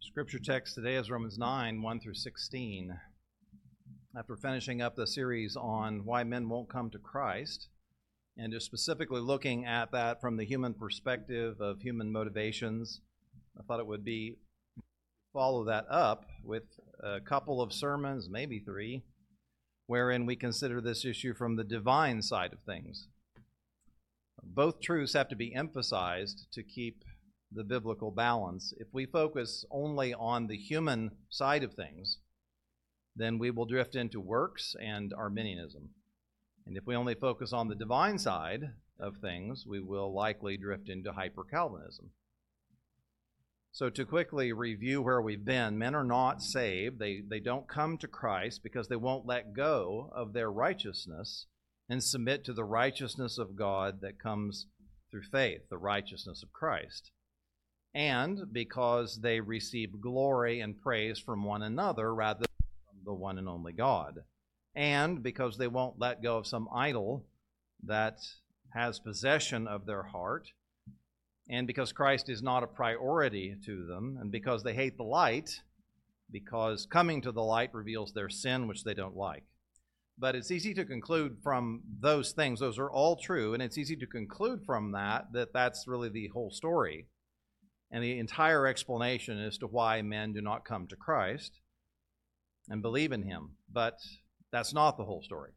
Scripture text today is Romans 9, 1 through 16. After finishing up the series on why men won't come to Christ, and just specifically looking at that from the human perspective of human motivations, I thought it would be follow that up with a couple of sermons, maybe three, wherein we consider this issue from the divine side of things. Both truths have to be emphasized to keep the biblical balance. If we focus only on the human side of things, then we will drift into works and Arminianism. And if we only focus on the divine side of things, we will likely drift into hyper-Calvinism. So to quickly review where we've been, men are not saved. They don't come to Christ because they won't let go of their righteousness and submit to the righteousness of God that comes through faith, the righteousness of Christ. And because they receive glory and praise from one another rather than from the one and only God. And because they won't let go of some idol that has possession of their heart. And because Christ is not a priority to them. And because they hate the light, because coming to the light reveals their sin, which they don't like. But it's easy to conclude from those things, those are all true, and it's easy to conclude from that that's really the whole story. And the entire explanation as to why men do not come to Christ and believe in Him. But that's not the whole story.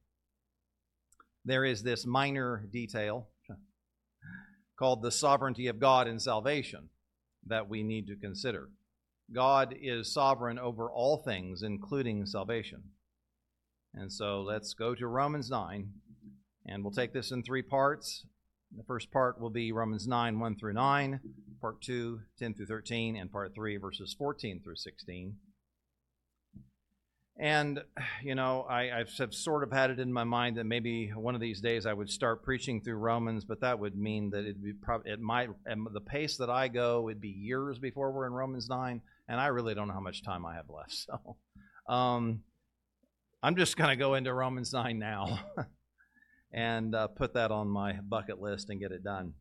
There is this minor detail called the sovereignty of God in salvation that we need to consider. God is sovereign over all things, including salvation. And so let's go to Romans 9, and we'll take this in three parts. The first part will be Romans 9, 1 through 9, part 2, 10 through 13, and part 3, verses 14 through 16. And, you know, I've sort of had it in my mind that maybe one of these days I would start preaching through Romans, but that would mean that the pace that I go would be years before we're in Romans 9, and I really don't know how much time I have left. So I'm just going to go into Romans 9 now. And put that on my bucket list and get it done.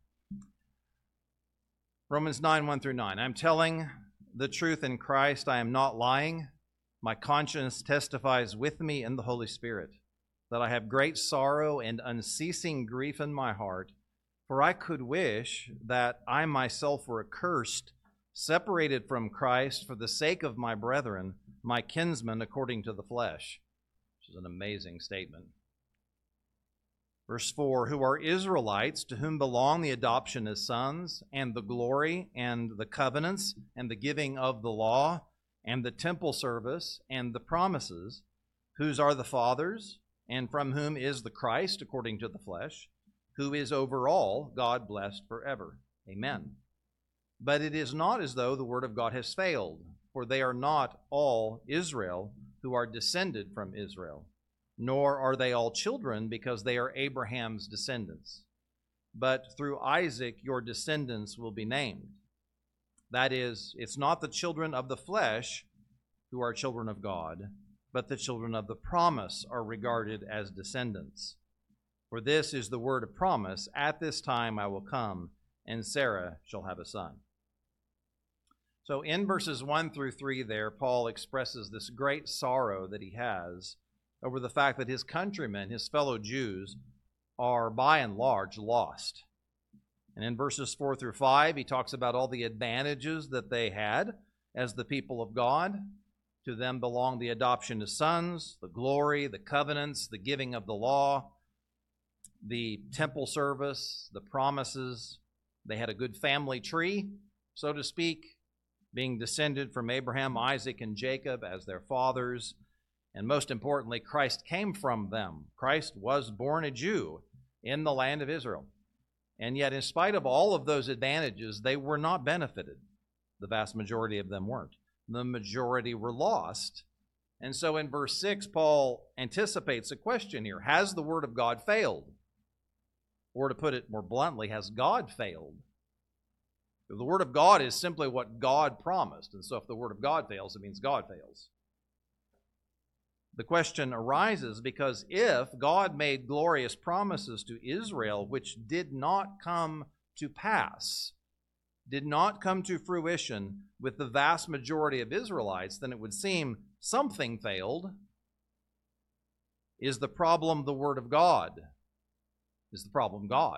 Romans 9, 1 through 9. I'm telling the truth in Christ. I am not lying. My conscience testifies with me in the Holy Spirit that I have great sorrow and unceasing grief in my heart, for I could wish that I myself were accursed, separated from Christ for the sake of my brethren, my kinsmen according to the flesh. Which is an amazing statement. Verse 4, who are Israelites, to whom belong the adoption as sons, and the glory, and the covenants, and the giving of the law, and the temple service, and the promises, whose are the fathers, and from whom is the Christ, according to the flesh, who is over all, God blessed forever. Amen. But it is not as though the word of God has failed, for they are not all Israel who are descended from Israel. Nor are they all children, because they are Abraham's descendants. But through Isaac your descendants will be named. That is, it's not the children of the flesh who are children of God, but the children of the promise are regarded as descendants. For this is the word of promise, at this time I will come, and Sarah shall have a son. So in verses 1 through 3 there, Paul expresses this great sorrow that he has over the fact that his countrymen, his fellow Jews, are by and large lost. And in verses 4 through 5, he talks about all the advantages that they had as the people of God. To them belong the adoption as sons, the glory, the covenants, the giving of the law, the temple service, the promises. They had a good family tree, so to speak, being descended from Abraham, Isaac, and Jacob as their fathers. And most importantly, Christ came from them. Christ was born a Jew in the land of Israel. And yet, in spite of all of those advantages, they were not benefited. The vast majority of them weren't. The majority were lost. And so in verse 6, Paul anticipates a question here. Has the word of God failed? Or to put it more bluntly, has God failed? The word of God is simply what God promised. And so if the word of God fails, it means God fails. The question arises because if God made glorious promises to Israel which did not come to pass, did not come to fruition with the vast majority of Israelites, then it would seem something failed. Is the problem the Word of God? Is the problem God?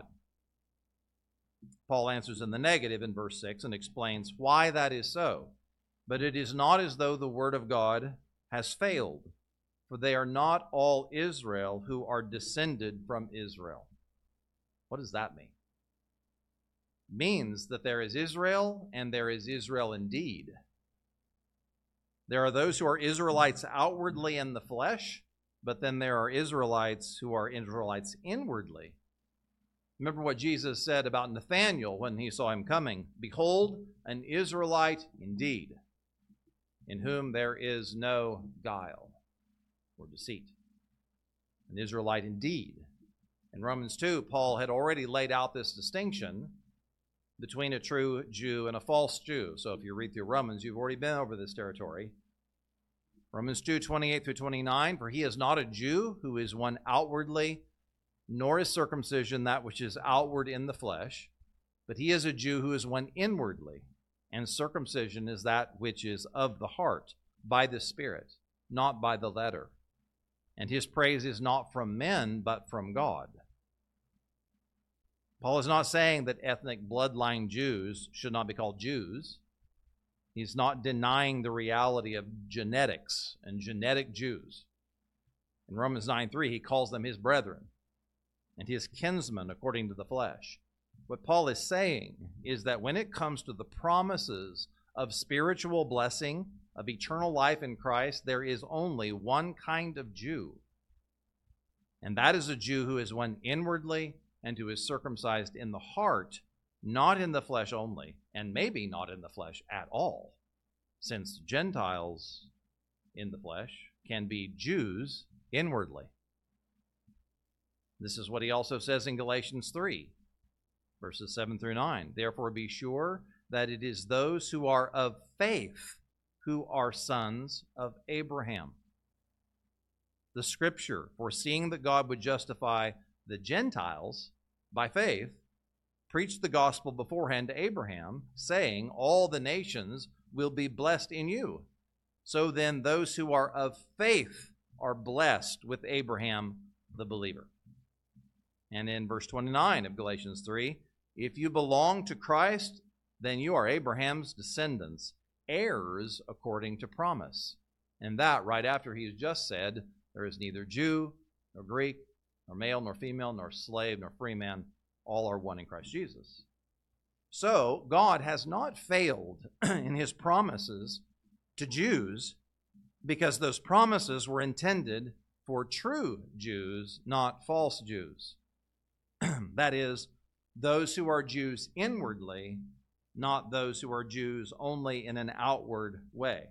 Paul answers in the negative in verse 6 and explains why that is so. But it is not as though the Word of God has failed, for they are not all Israel who are descended from Israel. What does that mean? It means that there is Israel and there is Israel indeed. There are those who are Israelites outwardly in the flesh, but then there are Israelites who are Israelites inwardly. Remember what Jesus said about Nathanael when he saw him coming. Behold, an Israelite indeed, in whom there is no guile or deceit. An Israelite indeed. In Romans 2, Paul had already laid out this distinction between a true Jew and a false Jew. So if you read through Romans, you've already been over this territory. Romans 2, 28 through 29, for he is not a Jew who is one outwardly, nor is circumcision that which is outward in the flesh, but he is a Jew who is one inwardly, and circumcision is that which is of the heart, by the Spirit, not by the letter. And his praise is not from men, but from God. Paul is not saying that ethnic bloodline Jews should not be called Jews. He's not denying the reality of genetics and genetic Jews. In Romans 9:3, he calls them his brethren and his kinsmen according to the flesh. What Paul is saying is that when it comes to the promises of spiritual blessing, of eternal life in Christ, there is only one kind of Jew. And that is a Jew who is one inwardly and who is circumcised in the heart, not in the flesh only, and maybe not in the flesh at all, since Gentiles in the flesh can be Jews inwardly. This is what he also says in Galatians 3, verses 7 through 9. Therefore be sure that it is those who are of faith who are sons of Abraham. The Scripture, foreseeing that God would justify the Gentiles by faith, preached the gospel beforehand to Abraham, saying, all the nations will be blessed in you. So then those who are of faith are blessed with Abraham the believer. And in verse 29 of Galatians 3, if you belong to Christ, then you are Abraham's descendants, heirs according to promise. And that right after he has just said, there is neither Jew, nor Greek, nor male, nor female, nor slave, nor free man. All are one in Christ Jesus. So God has not failed in his promises to Jews because those promises were intended for true Jews, not false Jews. That is, those who are Jews inwardly, not those who are Jews only in an outward way.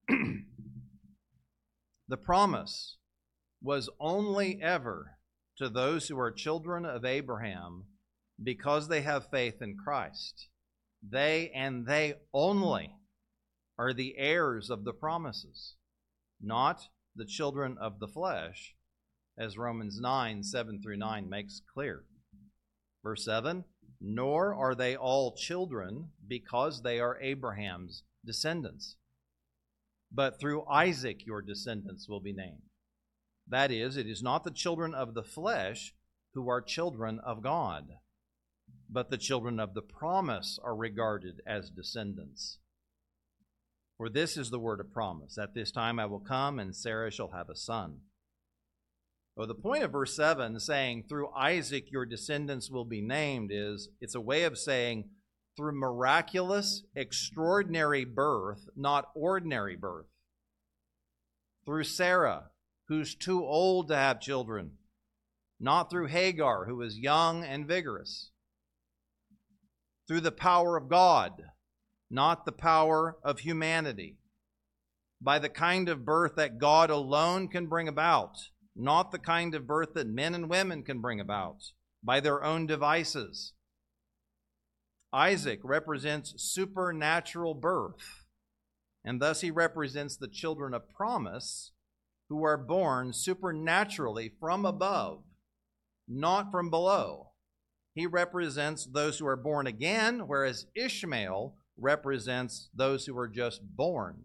The promise was only ever to those who are children of Abraham because they have faith in Christ. They and they only are the heirs of the promises, not the children of the flesh, as Romans 9, 7 through 9 makes clear. Verse 7, nor are they all children because they are Abraham's descendants, but through Isaac your descendants will be named. That is, it is not the children of the flesh who are children of God, but the children of the promise are regarded as descendants. For this is the word of promise, at this time I will come and Sarah shall have a son. Well, the point of verse 7 saying, through Isaac your descendants will be named, is it's a way of saying through miraculous, extraordinary birth, not ordinary birth. Through Sarah, who's too old to have children, not through Hagar, who is young and vigorous. Through the power of God, not the power of humanity. By the kind of birth that God alone can bring about, not the kind of birth that men and women can bring about by their own devices. Isaac represents supernatural birth, and thus he represents the children of promise who are born supernaturally from above, not from below, he represents those who are born again, whereas Ishmael represents those who are just born.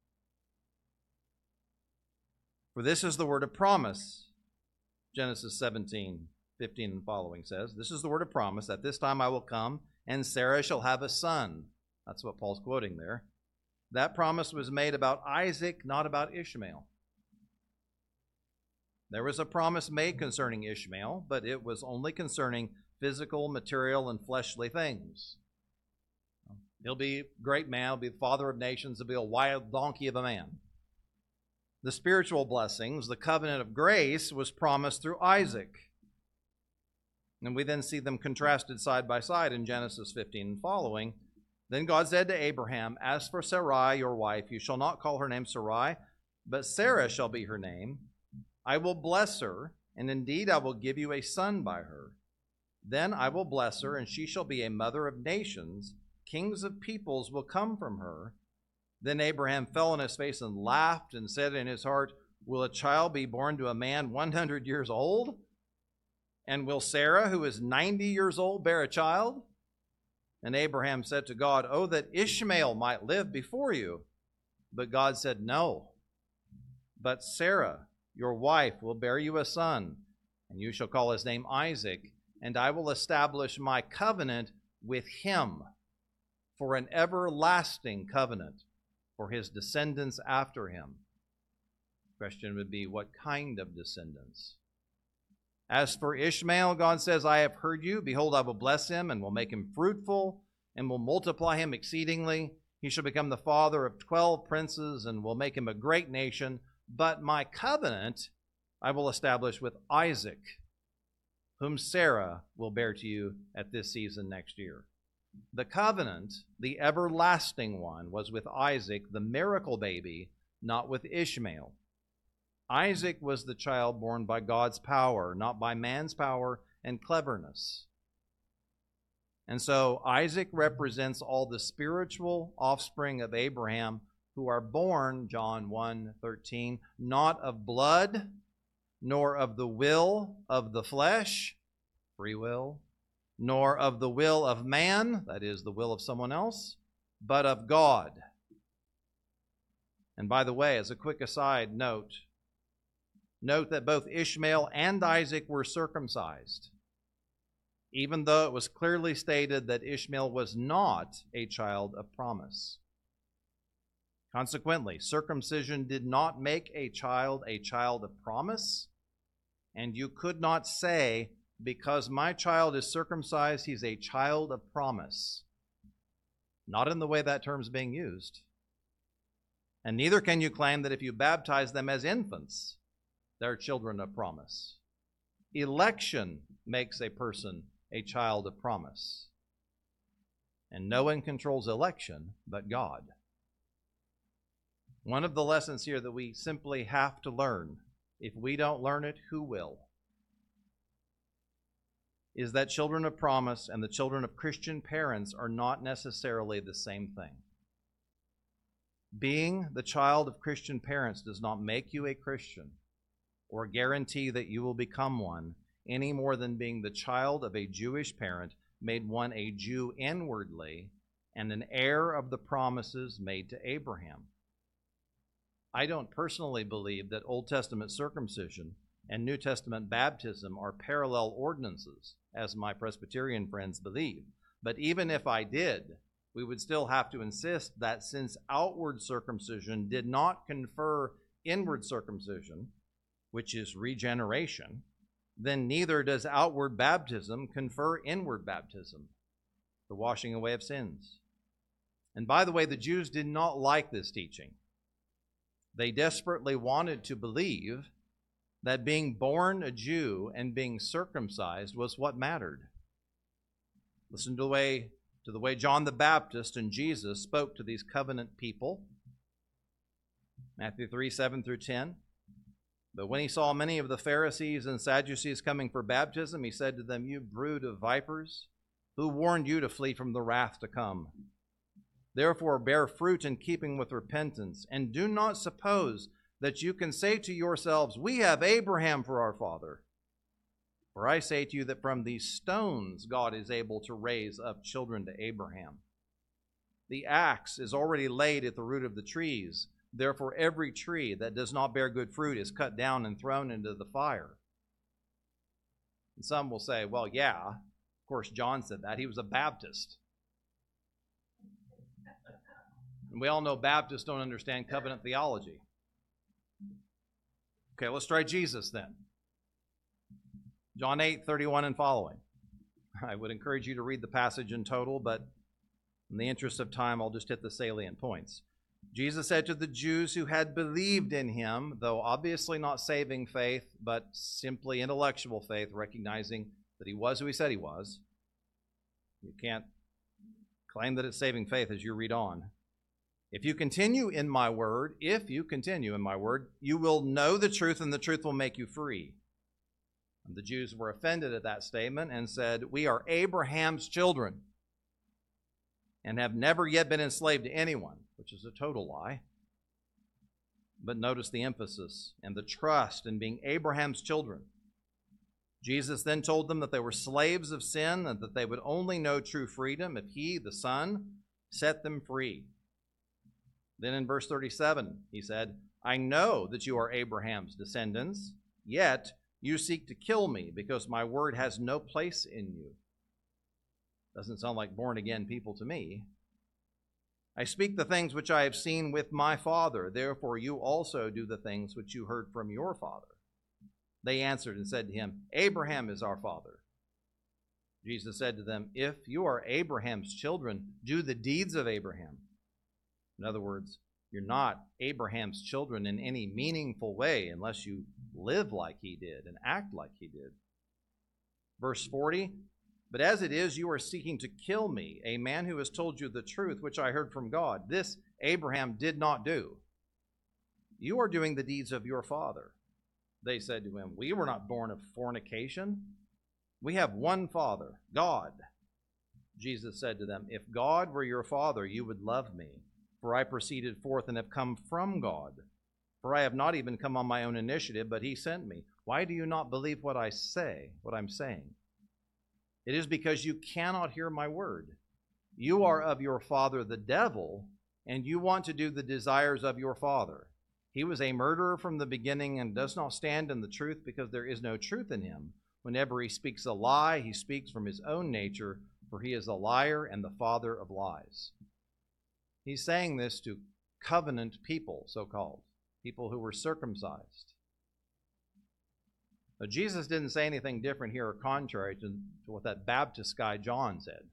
For this is the word of promise. Genesis 17:15 and following says, this is the word of promise, at this time I will come, and Sarah shall have a son. That's what Paul's quoting there. That promise was made about Isaac, not about Ishmael. There was a promise made concerning Ishmael, but it was only concerning physical, material, and fleshly things. He'll be a great man, he'll be the father of nations, he'll be a wild donkey of a man. The spiritual blessings, the covenant of grace, was promised through Isaac. And we then see them contrasted side by side in Genesis 15 and following. Then God said to Abraham, as for Sarai, your wife, you shall not call her name Sarai, but Sarah shall be her name. I will bless her, and indeed I will give you a son by her. Then I will bless her, and she shall be a mother of nations. Kings of peoples will come from her. Then Abraham fell on his face and laughed and said in his heart, will a child be born to a man 100 years old? And will Sarah, who is 90 years old, bear a child? And Abraham said to God, oh, that Ishmael might live before you. But God said, no. But Sarah, your wife, will bear you a son, and you shall call his name Isaac, and I will establish my covenant with him for an everlasting covenant for his descendants after him. The question would be, what kind of descendants? As for Ishmael, God says, I have heard you. Behold, I will bless him and will make him fruitful and will multiply him exceedingly. He shall become the father of 12 princes and will make him a great nation. But my covenant I will establish with Isaac, whom Sarah will bear to you at this season next year. The covenant, the everlasting one, was with Isaac, the miracle baby, not with Ishmael. Isaac was the child born by God's power, not by man's power and cleverness. And so Isaac represents all the spiritual offspring of Abraham who are born, John 1:13, not of blood, nor of the will of the flesh, free will, nor of the will of man, that is the will of someone else, but of God. And by the way, as a quick aside, note that both Ishmael and Isaac were circumcised, even though it was clearly stated that Ishmael was not a child of promise. Consequently, circumcision did not make a child of promise, and you could not say, because my child is circumcised, he's a child of promise. Not in the way that term's being used. And neither can you claim that if you baptize them as infants, they're children of promise. Election makes a person a child of promise. And no one controls election but God. One of the lessons here that we simply have to learn, if we don't learn it, who will? Is that children of promise and the children of Christian parents are not necessarily the same thing. Being the child of Christian parents does not make you a Christian or guarantee that you will become one any more than being the child of a Jewish parent made one a Jew inwardly and an heir of the promises made to Abraham. I don't personally believe that Old Testament circumcision and New Testament baptism are parallel ordinances, as my Presbyterian friends believe. But even if I did, we would still have to insist that since outward circumcision did not confer inward circumcision, which is regeneration, then neither does outward baptism confer inward baptism, the washing away of sins. And by the way, the Jews did not like this teaching. They desperately wanted to believe that being born a Jew and being circumcised was what mattered. Listen to the way John the Baptist and Jesus spoke to these covenant people. Matthew 3:7-10. But when he saw many of the Pharisees and Sadducees coming for baptism, he said to them, you brood of vipers, who warned you to flee from the wrath to come? Therefore bear fruit in keeping with repentance, and do not suppose that you can say to yourselves, we have Abraham for our father. For I say to you that from these stones God is able to raise up children to Abraham. The axe is already laid at the root of the trees. Therefore every tree that does not bear good fruit is cut down and thrown into the fire. And some will say, well, yeah, of course John said that. He was a Baptist. And we all know Baptists don't understand covenant theology. Okay, let's try Jesus then. John 8:31 and following. I would encourage you to read the passage in total, but in the interest of time, I'll just hit the salient points. Jesus said to the Jews who had believed in him, though obviously not saving faith, but simply intellectual faith, recognizing that he was who he said he was. You can't claim that it's saving faith as you read on. If you continue in my word, you will know the truth, and the truth will make you free. And the Jews were offended at that statement and said, we are Abraham's children and have never yet been enslaved to anyone, which is a total lie. But notice the emphasis and the trust in being Abraham's children. Jesus then told them that they were slaves of sin and that they would only know true freedom if he, the Son, set them free. Then in verse 37, he said, I know that you are Abraham's descendants, yet you seek to kill me because my word has no place in you. Doesn't sound like born-again people to me. I speak the things which I have seen with my father. Therefore you also do the things which you heard from your father. They answered and said to him, Abraham is our father. Jesus said to them, if you are Abraham's children, do the deeds of Abraham. In other words, you're not Abraham's children in any meaningful way unless you live like he did and act like he did. Verse 40, but as it is, you are seeking to kill me, a man who has told you the truth, which I heard from God. This Abraham did not do. You are doing the deeds of your father. They said to him, we were not born of fornication. We have one Father, God. Jesus said to them, if God were your father, you would love me. For I proceeded forth and have come from God. For I have not even come on my own initiative, but he sent me. Why do you not believe what I'm saying? It is because you cannot hear my word. You are of your father the devil, and you want to do the desires of your father. He was a murderer from the beginning and does not stand in the truth because there is no truth in him. Whenever he speaks a lie, he speaks from his own nature, for he is a liar and the father of lies. He's saying this to covenant people, so-called, people who were circumcised. Now, Jesus didn't say anything different here or contrary to what that Baptist guy John said.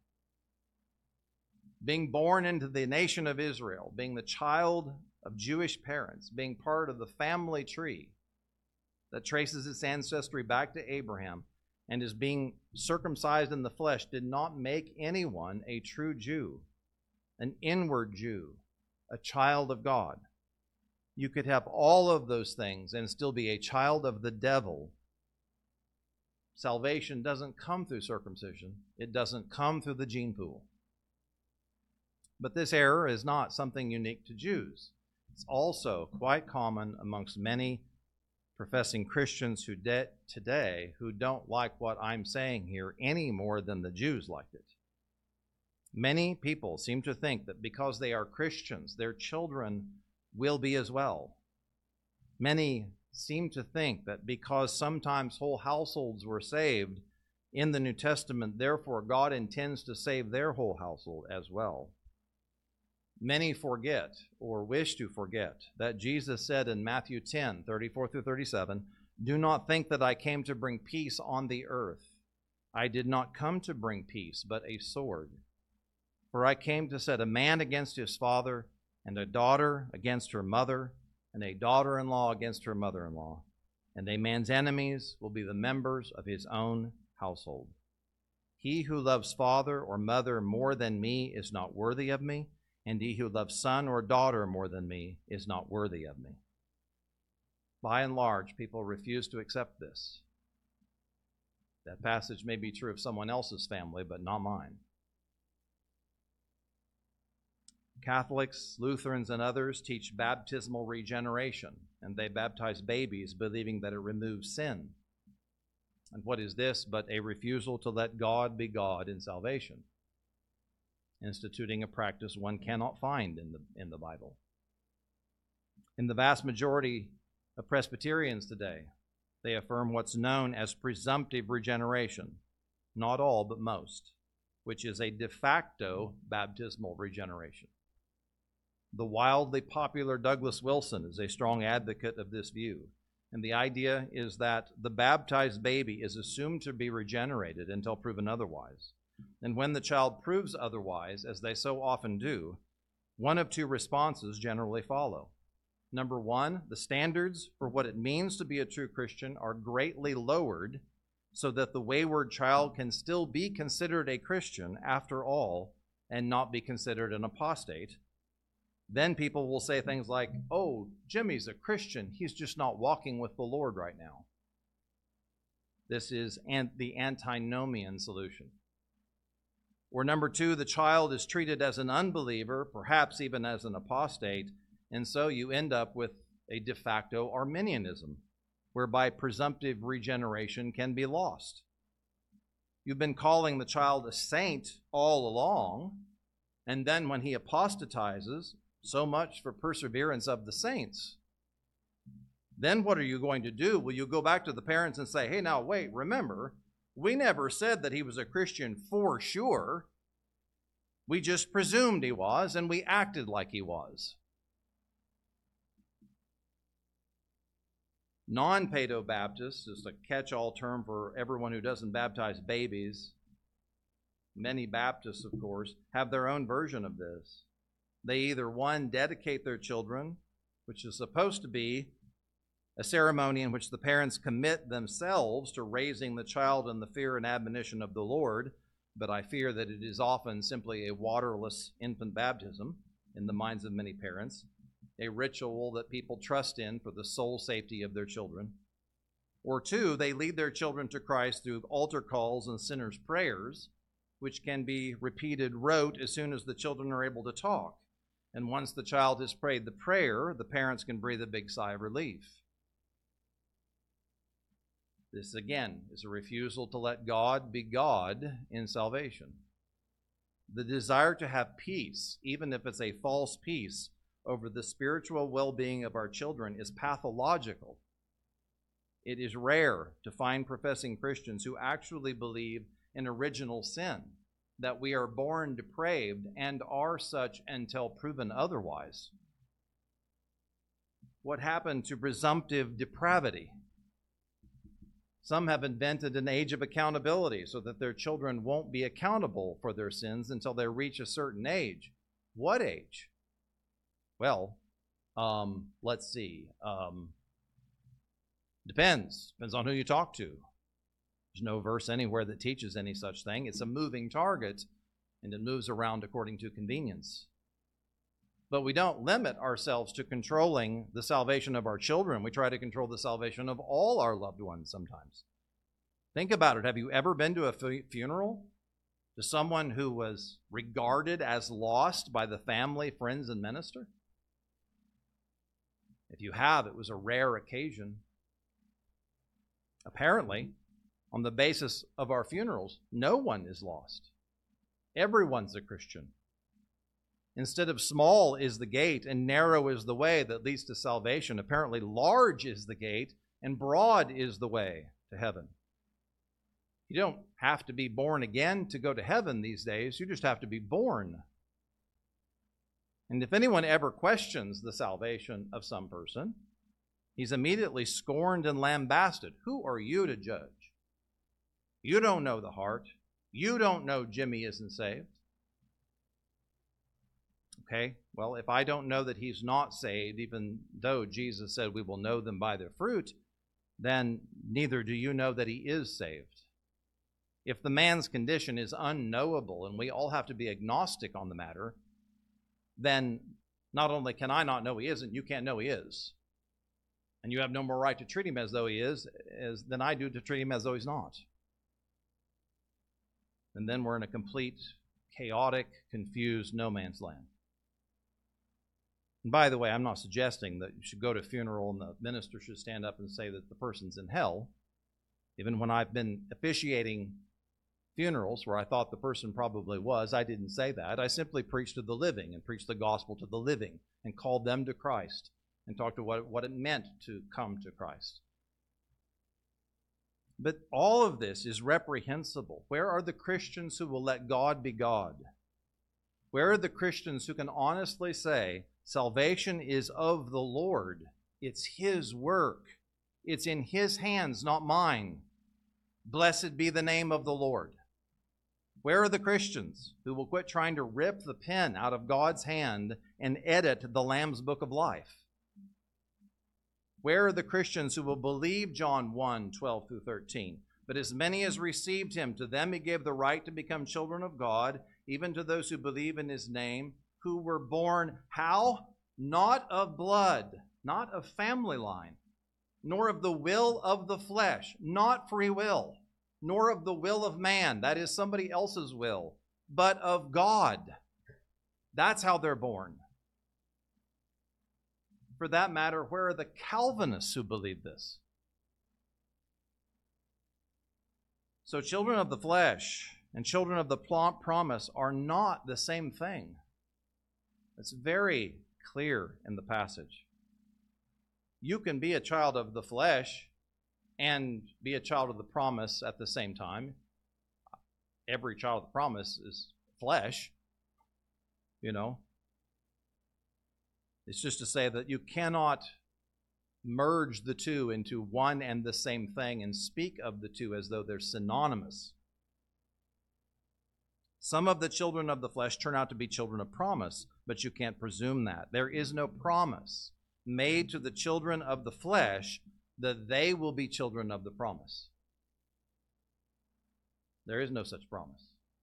Being born into the nation of Israel, being the child of Jewish parents, being part of the family tree that traces its ancestry back to Abraham, and is being circumcised in the flesh did not make anyone a true Jew, an inward Jew, a child of God. You could have all of those things and still be a child of the devil. Salvation doesn't come through circumcision. It doesn't come through the gene pool. But this error is not something unique to Jews. It's also quite common amongst many professing Christians today who don't like what I'm saying here any more than the Jews liked it. Many people seem to think that because they are Christians, their children will be as well. Many seem to think that because sometimes whole households were saved in the New Testament, therefore God intends to save their whole household as well. Many forget or wish to forget that Jesus said in Matthew 10:34 through 37, do not think that I came to bring peace on the earth. I did not come to bring peace, but a sword. For I came to set a man against his father, and a daughter against her mother, and a daughter-in-law against her mother-in-law. And a man's enemies will be the members of his own household. He who loves father or mother more than me is not worthy of me, and he who loves son or daughter more than me is not worthy of me. By and large, people refuse to accept this. That passage may be true of someone else's family, but not mine. Catholics, Lutherans, and others teach baptismal regeneration, and they baptize babies believing that it removes sin. And what is this but a refusal to let God be God in salvation, instituting a practice one cannot find in the Bible. In the vast majority of Presbyterians today, they affirm what's known as presumptive regeneration, not all but most, which is a de facto baptismal regeneration. The wildly popular Douglas Wilson is a strong advocate of this view, and the idea is that the baptized baby is assumed to be regenerated until proven otherwise. And when the child proves otherwise, as they so often do, one of two responses generally follow. Number one, the standards for what it means to be a true Christian are greatly lowered so that the wayward child can still be considered a Christian after all and not be considered an apostate. Then people will say things like, oh, Jimmy's a Christian. He's just not walking with the Lord right now. This is the antinomian solution. Or number two, the child is treated as an unbeliever, perhaps even as an apostate, and so you end up with a de facto Arminianism, whereby presumptive regeneration can be lost. You've been calling the child a saint all along, and then when he apostatizes, so much for perseverance of the saints. Then what are you going to do? Will you go back to the parents and say, hey, now wait, remember, we never said that he was a Christian for sure. We just presumed he was, and we acted like he was. Non-Paedo-Baptist is a catch-all term for everyone who doesn't baptize babies. Many Baptists, of course, have their own version of this. They either, one, dedicate their children, which is supposed to be a ceremony in which the parents commit themselves to raising the child in the fear and admonition of the Lord, but I fear that it is often simply a waterless infant baptism in the minds of many parents, a ritual that people trust in for the sole safety of their children. Or two, they lead their children to Christ through altar calls and sinners' prayers, which can be repeated rote as soon as the children are able to talk. And once the child has prayed the prayer, the parents can breathe a big sigh of relief. This, again, is a refusal to let God be God in salvation. The desire to have peace, even if it's a false peace, over the spiritual well-being of our children is pathological. It is rare to find professing Christians who actually believe in original sin, that we are born depraved and are such until proven otherwise. What happened to presumptive depravity? Some have invented an age of accountability so that their children won't be accountable for their sins until they reach a certain age. What age? Well, let's see. Depends on who you talk to. There's no verse anywhere that teaches any such thing. It's a moving target, and it moves around according to convenience. But we don't limit ourselves to controlling the salvation of our children. We try to control the salvation of all our loved ones sometimes. Think about it. Have you ever been to a funeral to someone who was regarded as lost by the family, friends, and minister? If you have, it was a rare occasion. Apparently, on the basis of our funerals, no one is lost. Everyone's a Christian. Instead of small is the gate and narrow is the way that leads to salvation, apparently large is the gate and broad is the way to heaven. You don't have to be born again to go to heaven these days. You just have to be born. And if anyone ever questions the salvation of some person, he's immediately scorned and lambasted. Who are you to judge? You don't know the heart. You don't know Jimmy isn't saved. Okay, well, if I don't know that he's not saved, even though Jesus said we will know them by their fruit, then neither do you know that he is saved. If the man's condition is unknowable, and we all have to be agnostic on the matter, then not only can I not know he isn't, you can't know he is. And you have no more right to treat him as though he is than I do to treat him as though he's not. And then we're in a complete, chaotic, confused no man's land. And by the way, I'm not suggesting that you should go to a funeral and the minister should stand up and say that the person's in hell. Even when I've been officiating funerals where I thought the person probably was, I didn't say that. I simply preached to the living and preached the gospel to the living and called them to Christ and talked to what it meant to come to Christ. But all of this is reprehensible. Where are the Christians who will let God be God? Where are the Christians who can honestly say, salvation is of the Lord? It's His work. It's in His hands, not mine. Blessed be the name of the Lord. Where are the Christians who will quit trying to rip the pen out of God's hand and edit the Lamb's Book of Life? Where are the Christians who will believe John 1:12 through 13? But as many as received Him, to them He gave the right to become children of God, even to those who believe in His name, who were born, how? Not of blood, not of family line, nor of the will of the flesh, not free will, nor of the will of man, that is somebody else's will, but of God. That's how they're born. For that matter, where are the Calvinists who believe this? So children of the flesh and children of the promise are not the same thing. It's very clear in the passage. You can be a child of the flesh and be a child of the promise at the same time. Every child of the promise is flesh, you know. It's just to say that you cannot merge the two into one and the same thing and speak of the two as though they're synonymous. Some of the children of the flesh turn out to be children of promise, but you can't presume that. There is no promise made to the children of the flesh that they will be children of the promise. There is no such promise.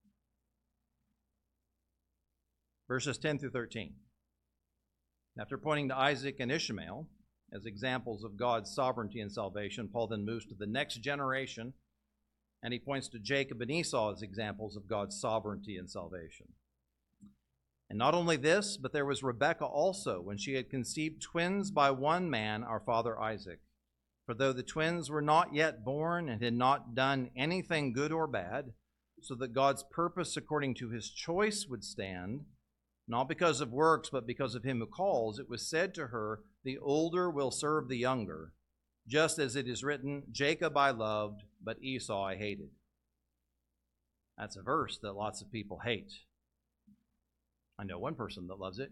Verses 10 through 13. After pointing to Isaac and Ishmael as examples of God's sovereignty and salvation, Paul then moves to the next generation, and he points to Jacob and Esau as examples of God's sovereignty and salvation. And not only this, but there was Rebekah also, when she had conceived twins by one man, our father Isaac. For though the twins were not yet born and had not done anything good or bad, so that God's purpose according to His choice would stand, not because of works, but because of Him who calls, it was said to her, the older will serve the younger, just as it is written, Jacob I loved, but Esau I hated. That's a verse that lots of people hate. I know one person that loves it.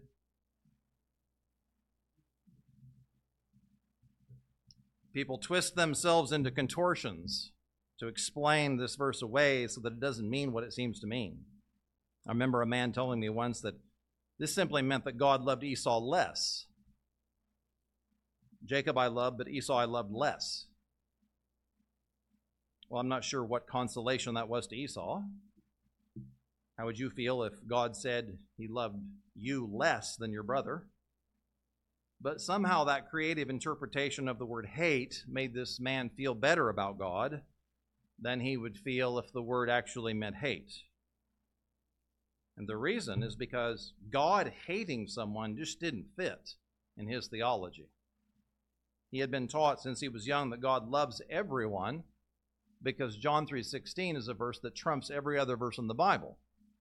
People twist themselves into contortions to explain this verse away so that it doesn't mean what it seems to mean. I remember a man telling me once that this simply meant that God loved Esau less. Jacob I loved, but Esau I loved less. Well, I'm not sure what consolation that was to Esau. How would you feel if God said He loved you less than your brother? But somehow that creative interpretation of the word hate made this man feel better about God than he would feel if the word actually meant hate. And the reason is because God hating someone just didn't fit in his theology. He had been taught since he was young that God loves everyone because John 3:16 is a verse that trumps every other verse in the Bible.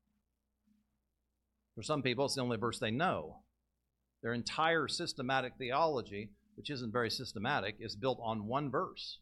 For some people, it's the only verse they know. Their entire systematic theology, which isn't very systematic, is built on one verse.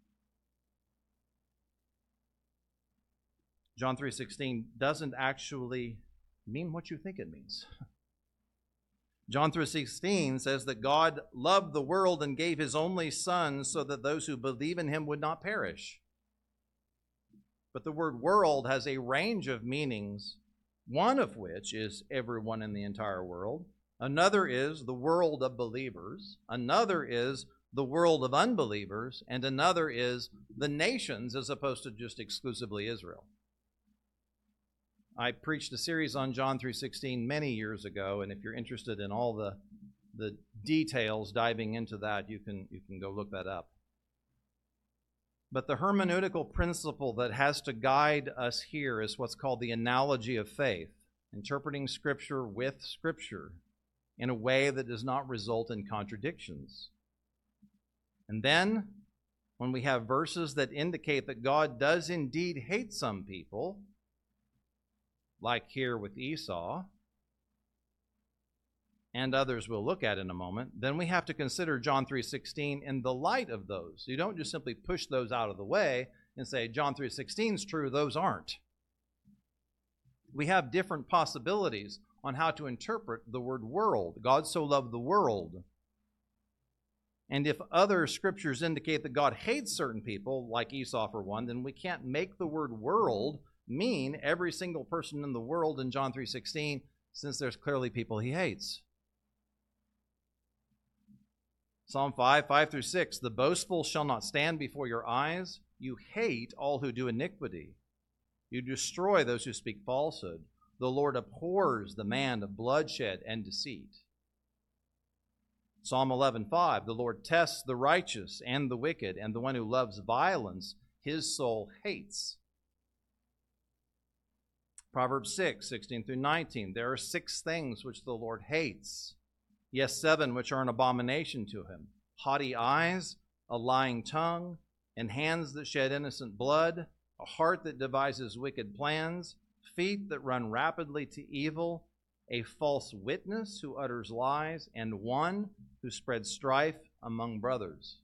John 3:16 doesn't actually mean what you think it means. John 3:16 says that God loved the world and gave His only Son so that those who believe in Him would not perish. But the word world has a range of meanings, one of which is everyone in the entire world. Another is the world of believers. Another is the world of unbelievers. And another is the nations as opposed to just exclusively Israel. I preached a series on John 3:16 many years ago, and if you're interested in all the details diving into that, you can go look that up. But the hermeneutical principle that has to guide us here is what's called the analogy of faith, interpreting Scripture with Scripture in a way that does not result in contradictions. And then when we have verses that indicate that God does indeed hate some people, like here with Esau, and others we'll look at in a moment, then we have to consider John 3:16 in the light of those. You don't just simply push those out of the way and say, John 3:16 is true, those aren't. We have different possibilities on how to interpret the word world. God so loved the world. And if other scriptures indicate that God hates certain people, like Esau for one, then we can't make the word world mean every single person in the world in John 3:16, since there's clearly people he hates. Psalm 5:5-6, the boastful shall not stand before your eyes. You hate all who do iniquity. You destroy those who speak falsehood. The Lord abhors the man of bloodshed and deceit. Psalm 11:5, the Lord tests the righteous and the wicked, and the one who loves violence, his soul hates. Proverbs 6:16-19, there are 6 things which the Lord hates. Yes, 7 which are an abomination to him. Haughty eyes, a lying tongue, and hands that shed innocent blood, a heart that devises wicked plans, feet that run rapidly to evil, a false witness who utters lies, and one who spreads strife among brothers.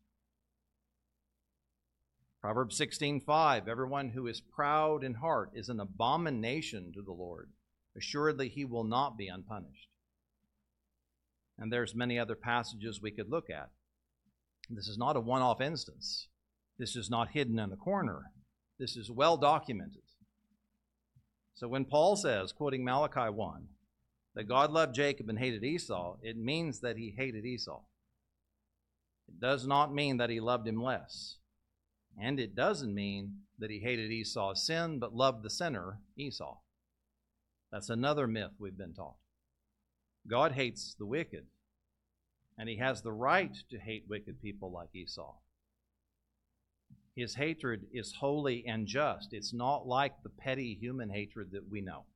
Proverbs 16:5, everyone who is proud in heart is an abomination to the Lord. Assuredly, he will not be unpunished. And there's many other passages we could look at. This is not a one-off instance. This is not hidden in a corner. This is well documented. So when Paul says, quoting Malachi 1, that God loved Jacob and hated Esau, it means that he hated Esau. It does not mean that he loved him less. And it doesn't mean that he hated Esau's sin, but loved the sinner, Esau. That's another myth we've been taught. God hates the wicked, and he has the right to hate wicked people like Esau. His hatred is holy and just. It's not like the petty human hatred that we know.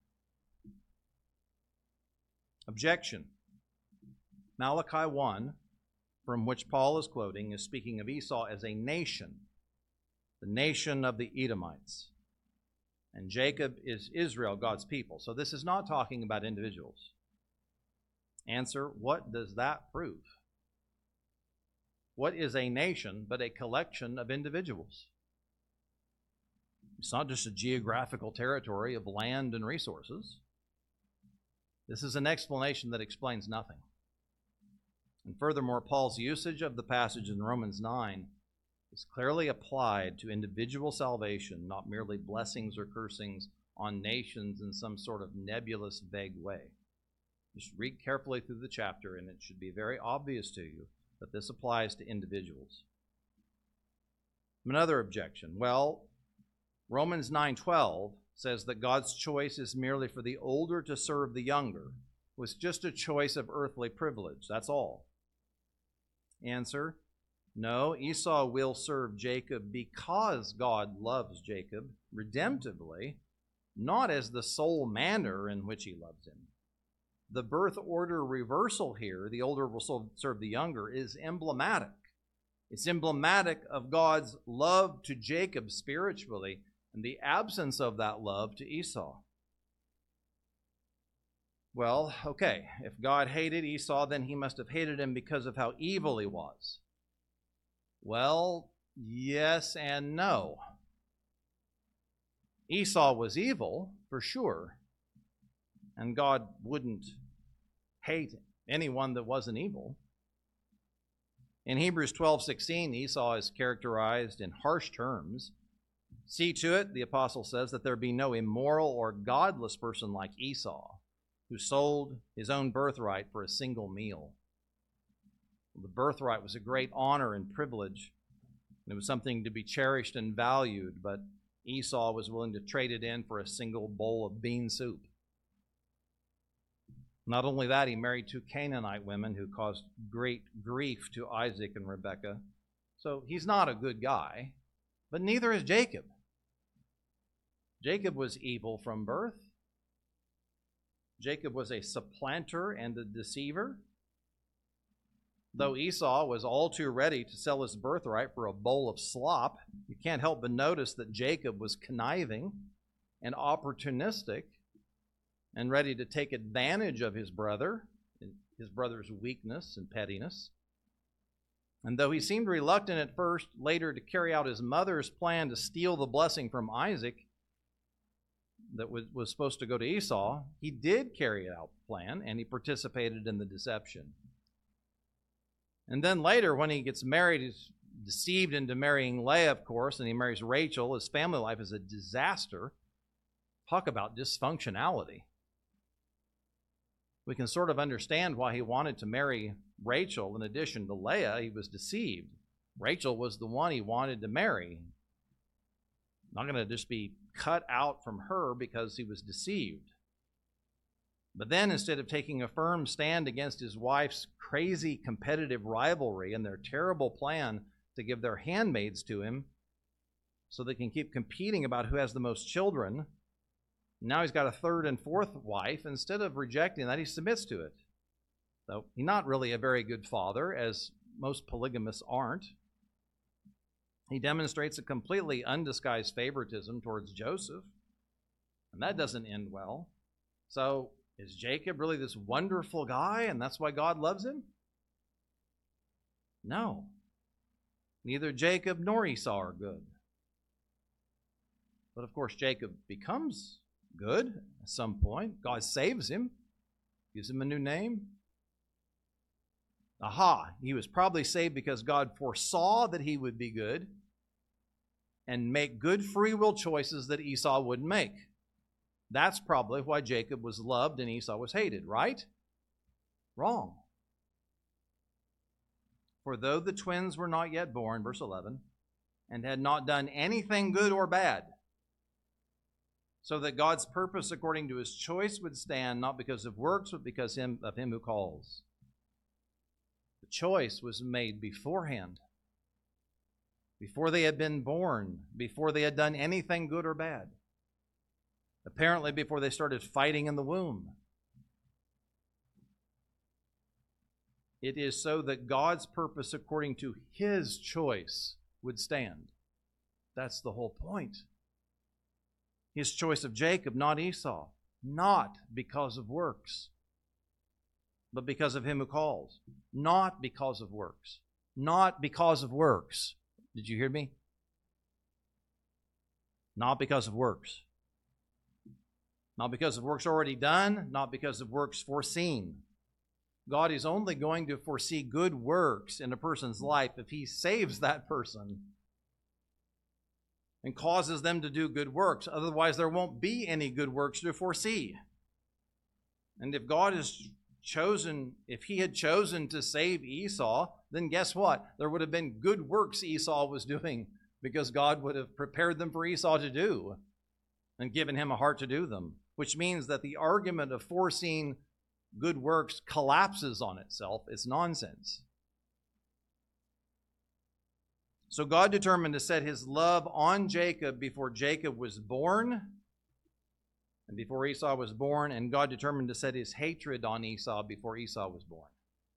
Objection. Malachi 1, from which Paul is quoting, is speaking of Esau as a nation, the nation of the Edomites. And Jacob is Israel, God's people. So this is not talking about individuals. Answer, what does that prove? What is a nation but a collection of individuals? It's not just a geographical territory of land and resources. This is an explanation that explains nothing. And furthermore, Paul's usage of the passage in Romans 9 is clearly applied to individual salvation, not merely blessings or cursings on nations in some sort of nebulous, vague way. Just read carefully through the chapter, and it should be very obvious to you that this applies to individuals. Another objection. Well, Romans 9:12 says that God's choice is merely for the older to serve the younger. It was just a choice of earthly privilege. That's all. Answer, no, Esau will serve Jacob because God loves Jacob redemptively, not as the sole manner in which he loves him. The birth order reversal here, the older will serve the younger, is emblematic. It's emblematic of God's love to Jacob spiritually and the absence of that love to Esau. Well, okay, if God hated Esau, then he must have hated him because of how evil he was. Well, yes and no. Esau was evil, for sure, and God wouldn't hate anyone that wasn't evil. In Hebrews 12:16, Esau is characterized in harsh terms. See to it, the apostle says, that there be no immoral or godless person like Esau, who sold his own birthright for a single meal. The birthright was a great honor and privilege. It was something to be cherished and valued, but Esau was willing to trade it in for a single bowl of bean soup. Not only that, he married 2 Canaanite women who caused great grief to Isaac and Rebekah. So he's not a good guy, but neither is Jacob. Jacob was evil from birth. Jacob was a supplanter and a deceiver. Though Esau was all too ready to sell his birthright for a bowl of slop, you can't help but notice that Jacob was conniving and opportunistic and ready to take advantage of his brother's weakness and pettiness. And though he seemed reluctant at first, later to carry out his mother's plan to steal the blessing from Isaac that was supposed to go to Esau, he did carry out the plan, and he participated in the deception. And then later, when he gets married, he's deceived into marrying Leah, of course, and he marries Rachel. His family life is a disaster. Talk about dysfunctionality. We can sort of understand why he wanted to marry Rachel in addition to Leah. He was deceived. Rachel was the one he wanted to marry. Not going to just be cut out from her because he was deceived. But then, instead of taking a firm stand against his wife's crazy competitive rivalry and their terrible plan to give their handmaids to him so they can keep competing about who has the most children, now he's got a third and fourth wife. Instead of rejecting that, he submits to it. So he's not really a very good father, as most polygamists aren't. He demonstrates a completely undisguised favoritism towards Joseph, and that doesn't end well. So is Jacob really this wonderful guy, and that's why God loves him? No. Neither Jacob nor Esau are good. But of course, Jacob becomes good at some point. God saves him, gives him a new name. Aha, he was probably saved because God foresaw that he would be good and make good free will choices that Esau wouldn't make. That's probably why Jacob was loved and Esau was hated, right? Wrong. For though the twins were not yet born, verse 11, and had not done anything good or bad, so that God's purpose according to his choice would stand, not because of works, but because of him who calls. The choice was made beforehand, before they had been born, before they had done anything good or bad. Apparently before they started fighting in the womb. It is so that God's purpose according to his choice would stand. That's the whole point. His choice of Jacob, not Esau. Not because of works, but because of him who calls. Not because of works. Not because of works. Did you hear me? Not because of works. Not because of works already done, not because of works foreseen. God is only going to foresee good works in a person's life if he saves that person and causes them to do good works. Otherwise, there won't be any good works to foresee. And if God has chosen, if he had chosen to save Esau, then guess what? There would have been good works Esau was doing because God would have prepared them for Esau to do and given him a heart to do them. Which means that the argument of foreseeing good works collapses on itself. It's nonsense. So God determined to set his love on Jacob before Jacob was born and before Esau was born, and God determined to set his hatred on Esau before Esau was born.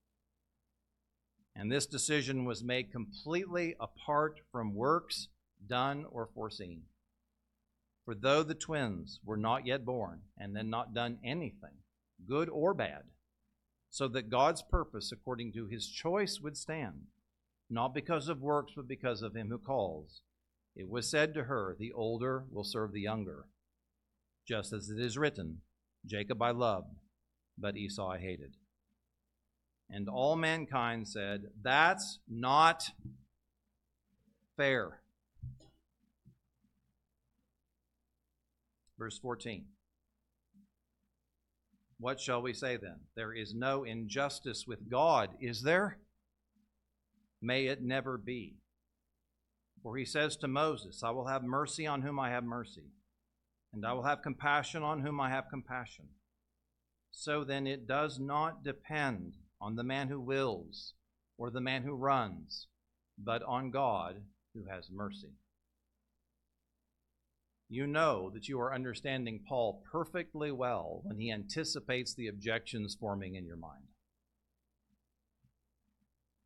And this decision was made completely apart from works done or foreseen. For though the twins were not yet born, and then not done anything, good or bad, so that God's purpose according to his choice would stand, not because of works, but because of him who calls, it was said to her, the older will serve the younger. Just as it is written, Jacob I loved, but Esau I hated. And all mankind said, that's not fair. Verse 14. What shall we say then? There is no injustice with God, is there? May it never be. For he says to Moses, I will have mercy on whom I have mercy, and I will have compassion on whom I have compassion. So then it does not depend on the man who wills or the man who runs, but on God who has mercy. You know that you are understanding Paul perfectly well when he anticipates the objections forming in your mind.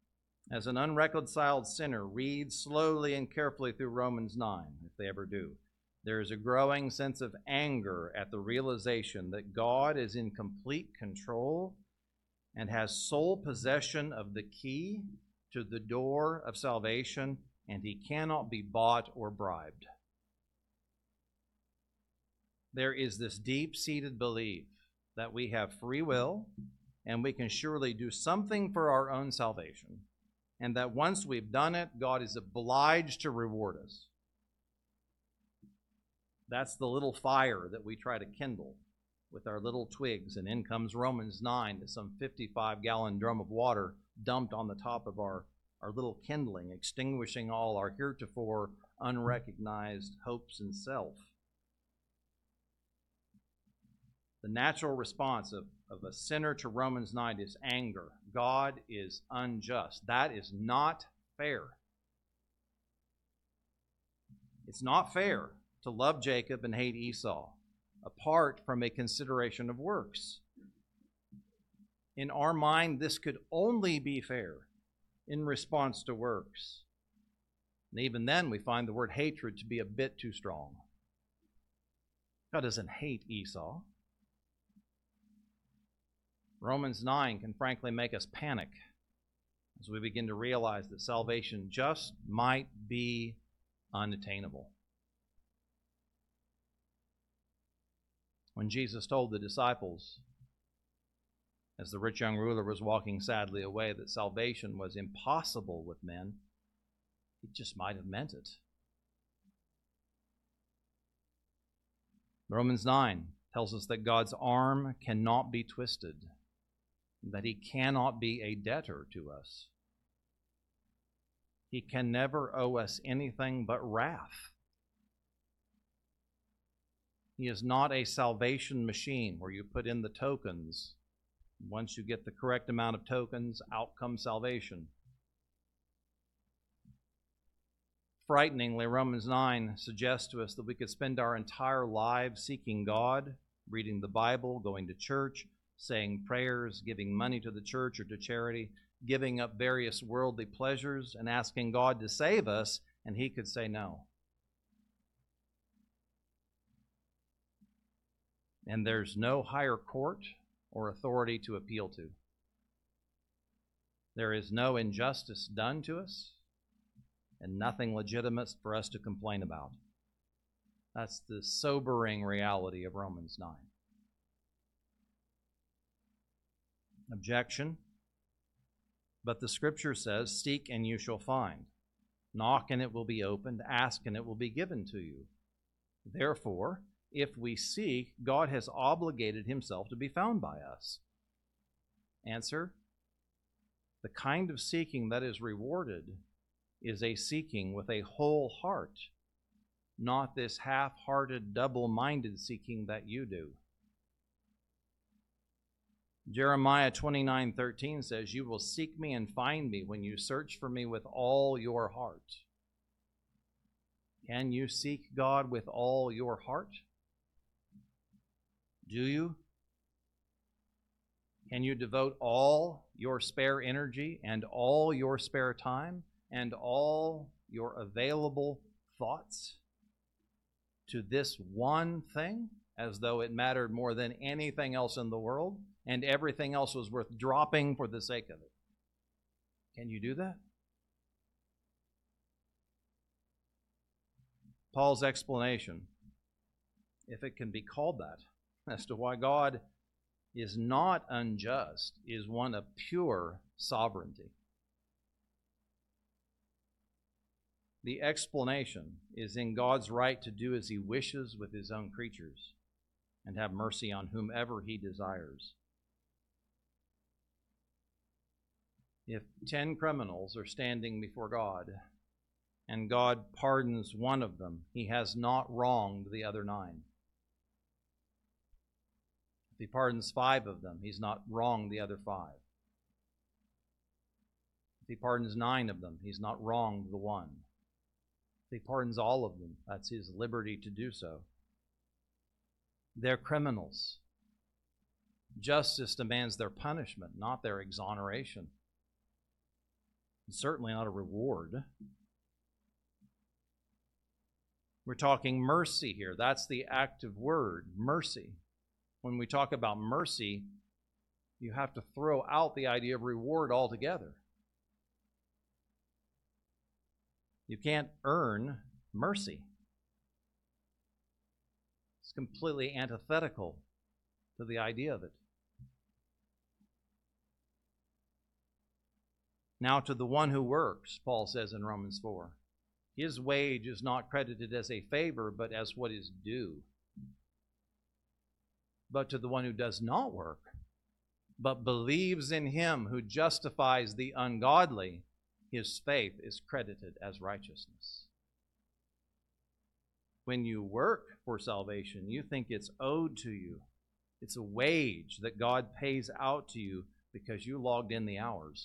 as an unreconciled sinner reads slowly and carefully through Romans 9, if they ever do, there is a growing sense of anger at the realization that God is in complete control and has sole possession of the key to the door of salvation, and he cannot be bought or bribed. There is this deep-seated belief that we have free will and we can surely do something for our own salvation, and that once we've done it, God is obliged to reward us. That's the little fire that we try to kindle with our little twigs, and in comes Romans 9 to some 55-gallon drum of water dumped on the top of our little kindling, extinguishing all our heretofore unrecognized hopes and self. The natural response of a sinner to Romans 9 is anger. God is unjust. That is not fair. It's not fair to love Jacob and hate Esau, apart from a consideration of works. In our mind, this could only be fair in response to works. And even then, we find the word hatred to be a bit too strong. God doesn't hate Esau. Romans 9 can frankly make us panic as we begin to realize that salvation just might be unattainable. When Jesus told the disciples, as the rich young ruler was walking sadly away, that salvation was impossible with men, he just might have meant it. Romans 9 tells us that God's arm cannot be twisted, that he cannot be a debtor to us. He can never owe us anything but wrath. He is not a salvation machine where you put in the tokens. Once you get the correct amount of tokens, out comes salvation. Frighteningly, Romans 9 suggests to us that we could spend our entire lives seeking God, reading the Bible, going to church, saying prayers, giving money to the church or to charity, giving up various worldly pleasures, and asking God to save us, and he could say no. And there's no higher court or authority to appeal to. There is no injustice done to us, and nothing legitimate for us to complain about. That's the sobering reality of Romans 9. Objection. But the Scripture says, "Seek and you shall find. Knock and it will be opened. Ask and it will be given to you." Therefore, if we seek, God has obligated himself to be found by us. Answer. The kind of seeking that is rewarded is a seeking with a whole heart, not this half-hearted, double-minded seeking that you do. Jeremiah 29:13 says, "You will seek me and find me when you search for me with all your heart." Can you seek God with all your heart? Do you? Can you devote all your spare energy and all your spare time and all your available thoughts to this one thing as though it mattered more than anything else in the world and everything else was worth dropping for the sake of it? Can you do that? Paul's explanation, if it can be called that, as to why God is not unjust, is one of pure sovereignty. The explanation is in God's right to do as he wishes with his own creatures and have mercy on whomever he desires. If 10 criminals are standing before God and God pardons one of them, he has not wronged the other 9. If he pardons 5 of them, he's not wronged the other 5. If he pardons 9 of them, he's not wronged the one. If he pardons all of them, that's his liberty to do so. They're criminals. Justice demands their punishment, not their exoneration. certainly not a reward. We're talking mercy here. That's the active word, mercy. When we talk about mercy, you have to throw out the idea of reward altogether. You can't earn mercy. It's completely antithetical to the idea of it. Now to the one who works, Paul says in Romans 4, his wage is not credited as a favor, but as what is due. But to the one who does not work, but believes in him who justifies the ungodly, his faith is credited as righteousness. When you work for salvation, you think it's owed to you. It's a wage that God pays out to you because you logged in the hours.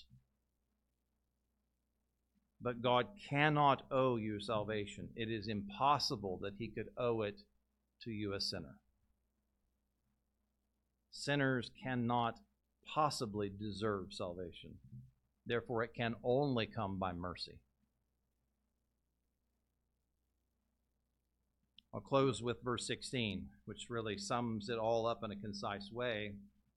But God cannot owe you salvation. It is impossible that he could owe it to you, a sinner. Sinners cannot possibly deserve salvation. Therefore, it can only come by mercy. I'll close with verse 16, which really sums it all up in a concise way.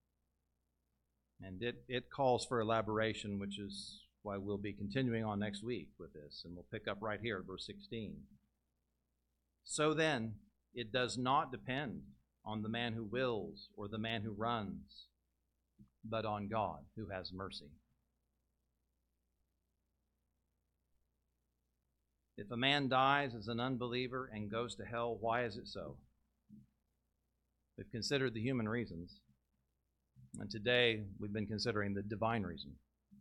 And it calls for elaboration, which is why we'll be continuing on next week with this, and we'll pick up right here at verse 16. So then, it does not depend on the man who wills or the man who runs, but on God who has mercy. If a man dies as an unbeliever and goes to hell, why is it so? We've considered the human reasons, and today we've been considering the divine reason.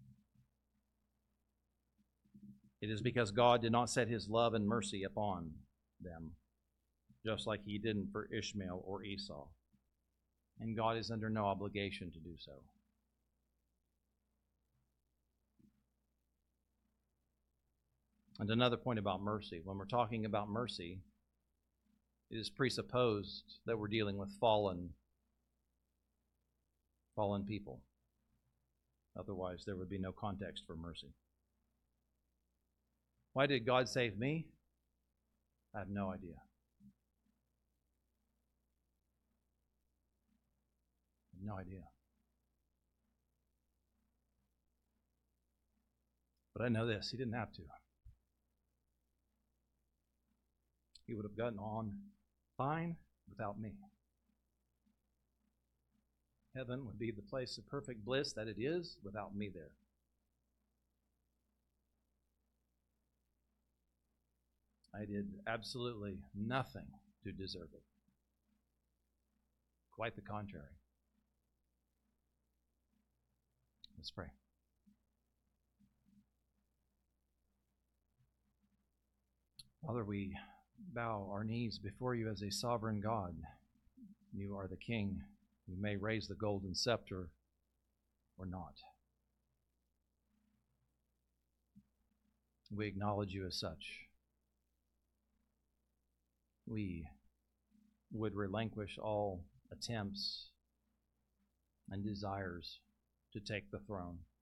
It is because God did not set his love and mercy upon them, just like he didn't for Ishmael or Esau. And God is under no obligation to do so. And another point about mercy. When we're talking about mercy, it is presupposed that we're dealing with fallen people. Otherwise, there would be no context for mercy. Why did God save me? I have no idea. I have no idea. But I know this, he didn't have to. He would have gotten on fine without me. Heaven would be the place of perfect bliss that it is without me there. I did absolutely nothing to deserve it. Quite the contrary. Let's pray. Father, we bow our knees before you as a sovereign God. You are the King. You may raise the golden scepter or not. We acknowledge you as such. We would relinquish all attempts and desires to take the throne.